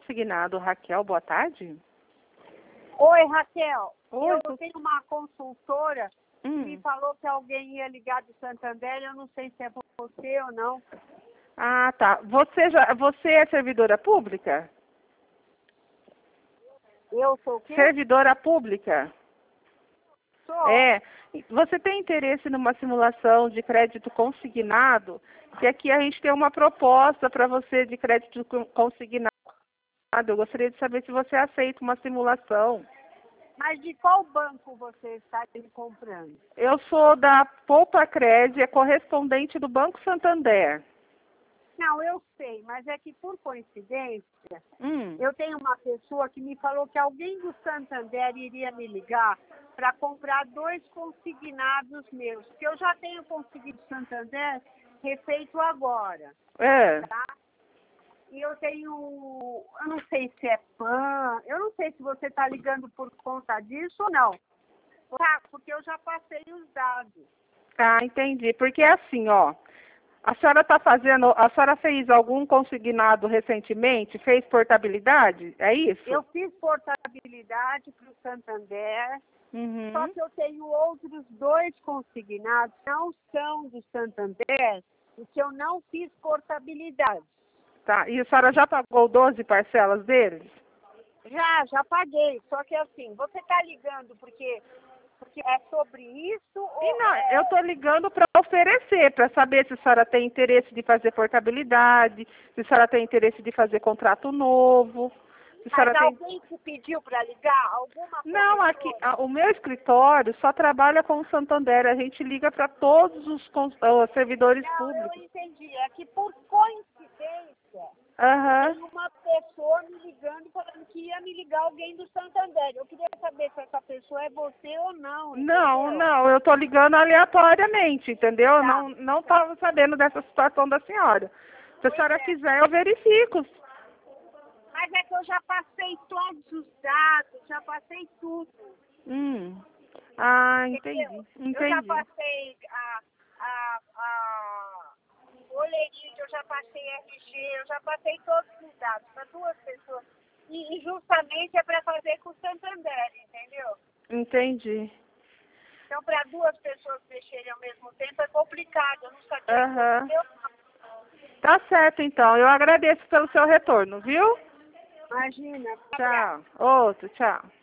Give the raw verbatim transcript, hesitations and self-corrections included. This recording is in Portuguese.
consignado, Raquel, boa tarde. Oi, Raquel. Oi, eu tu- tenho uma consultora que Hum. me falou que alguém ia ligar do Santander. Eu não sei se é você ou não. Ah, tá. Você, já, você é servidora pública? Eu sou o quê? Servidora pública? Sou. É. Você tem interesse numa simulação de crédito consignado? Que aqui a gente tem uma proposta para você de crédito con- consignado. Eu gostaria de saber se você aceita uma simulação. Mas de qual banco você está me comprando? Eu sou da Poupa Cred, é correspondente do Banco Santander. Não, eu sei, mas é que por coincidência, Hum. eu tenho uma pessoa que me falou que alguém do Santander iria me ligar para comprar dois consignados meus, que eu já tenho conseguido Santander refeito agora, É. tá? E eu tenho, eu não sei se é PAN, eu não sei se você está ligando por conta disso ou não. Tá, porque eu já passei os dados. Ah, entendi. Porque é assim, ó. A senhora está fazendo. A senhora fez algum consignado recentemente? Fez portabilidade? É isso? Eu fiz portabilidade para o Santander, Uhum. só que eu tenho outros dois consignados, não são do Santander, e que eu não fiz portabilidade. Tá. E a senhora já pagou doze parcelas deles? Já, já paguei, só que assim, você está ligando porque, porque é sobre isso ou E não, é... eu estou ligando para oferecer, para saber se a senhora tem interesse de fazer portabilidade, se a senhora tem interesse de fazer contrato novo, se a Mas senhora tem. alguém te pediu para ligar? Alguma Não, aqui, corretora? a- o meu escritório só trabalha com o Santander. A gente liga para todos os, cons- os servidores Não, eu públicos. entendi. É que por coincidência, Aham. tem uma pessoa me ligando falando que ia me ligar alguém do Santander. Eu queria saber se essa pessoa é você ou não. Não, Entendeu? não, eu estou ligando aleatoriamente, entendeu? Tá, Não não estava sabendo dessa situação da senhora. Se a Pois senhora é. quiser, eu verifico. Mas é que eu já passei todos os dados, já passei tudo. Hum. Ah, Entendeu? entendi, Eu já entendi. passei a, a, a boletim, eu já passei R G, eu já passei todos os dados para duas pessoas. E, e justamente é para fazer com o Santander, entendeu? Entendi. Então, para duas pessoas mexerem ao mesmo tempo é complicado. Eu não sabia Aham. que eu... Tá certo, então. Eu agradeço pelo seu retorno, viu? Imagina. Tchau. Outro, tchau.